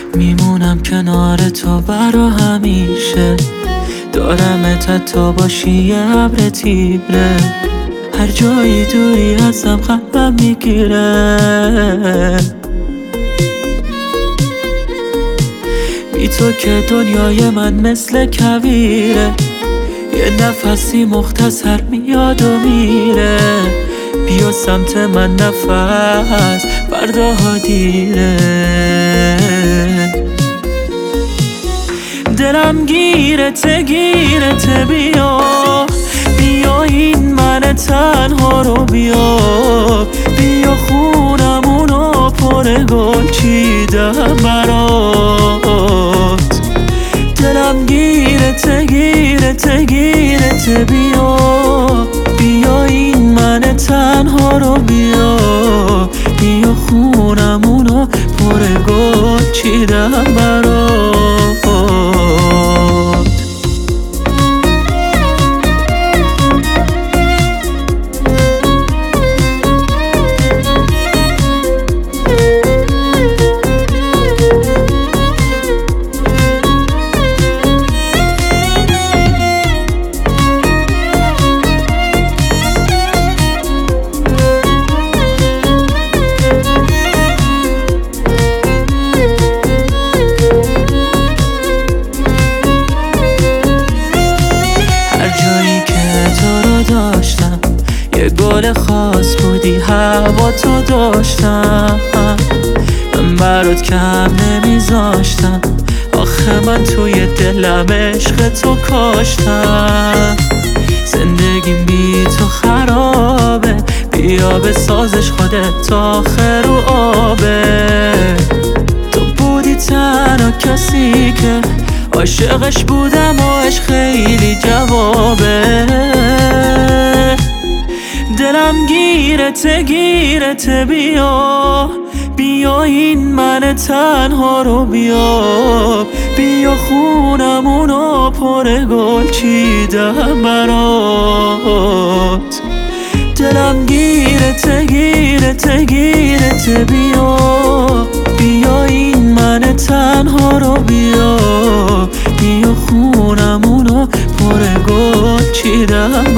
میمونم کنار تو برا همیشه، دارمت تا باشی یه ابر تیره. هر جایی دوری ازم قلبم میگیره، بی تو که دنیای من مثل کویره. یه نفسی مختصر میاد و میره، بیا سمت من نفس فرداها دیره. دلم گیرته گیرته، بیا بیا این من تنها رو بیا. بیا خونمونو پر گل چیدم برات. دلم گیرته گیرته گیرته، بیا بیا این من تنها رو بیا. بیا خونمونو پر گل چیدم برات. یه گل خاص بودی، هوا تو داشتم، من برات کم نمیذاشتم. آخه من توی دلم عشق تو کاشتم. زندگیم بی تو خرابه، بیا بسازش خودت تا آخر رو آبه. تو بودی تنها کسی که عاشقش بودم و عشق خیلی جوابه. دلم گیرته گیرته، بیا بیا این من تنها رو بیا. بیا خونمونو پر گل چیدم برات. دلم گیرته گیرته گیرته، بیا بیا این من تنها رو بیا. بیا خونمونو پر گل چیدم